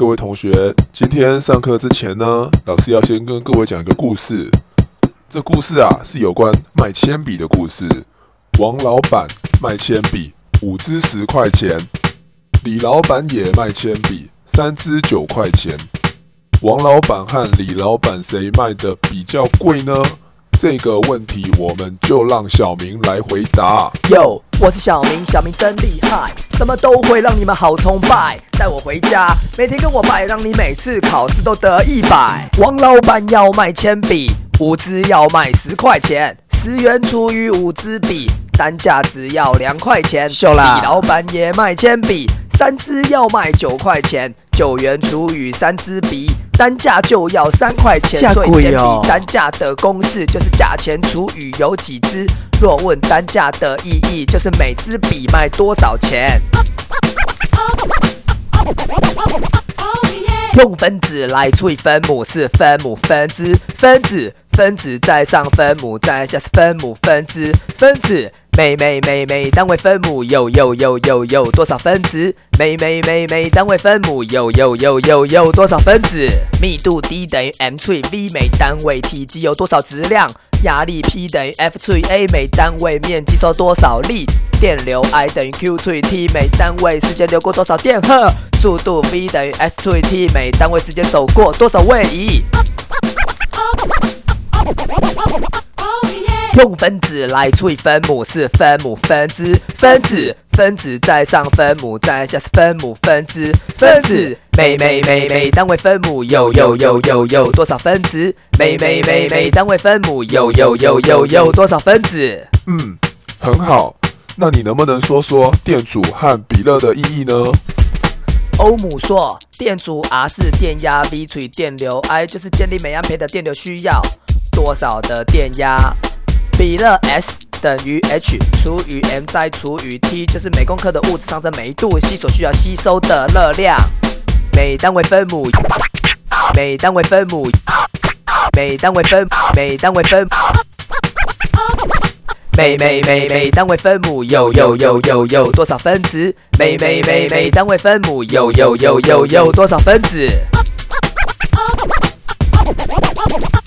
各位同学，今天上课之前呢，老师要先跟各位讲一个故事。这故事啊，是有关卖铅笔的故事。王老板卖铅笔，5支10块钱。李老板也卖铅笔，3支9块钱。王老板和李老板谁卖的比较贵呢？这个问题我们就让小明来回答。 哟，我是小明，小明真厉害，什么都会让你们好崇拜。带我回家，每天跟我拜，让你每次考试都得100。王老板要卖铅笔，5支要卖10块钱，10元除以5支笔，单价只要2块钱。秀啦！李老板也卖铅笔，3支要卖9块钱，9元除以3支笔，单价就要3块钱。所以铅笔单价的公式就是价钱除以有几支。若问单价的意义，就是每支笔卖多少钱。用分子来除以分母是分母分支，分子再上分母，再下是分母分支，分子每单位分母有多少分子？每单位分母有多少分子？密度 D 等于 m 除以 v， 每单位体积有多少质量？压力 P 等于 F 除以 A， 每单位面积受多少力？电流 I 等于 Q 除以 T， 每单位时间流过多少电荷？速度 V 等于 S 除以 T， 每单位时间走过多少位移？用分子来除以分母是分母分支，分子再上分母，再下是分母分支，分子每单位分母有多少分子？每单位分母有多少分子？ 很好。那你能不能说说电阻和比热的意义呢？ 欧姆说，电阻 R 是电压 V 除以电流 I， 就是建立每安培的电流需要多少的电压。比热 S 等于 H 除以 M 再除以 T， 就是每公克的物质上升每度硒所需要吸收的热量。每单位分母有多少分子？每单位分母有多少分子？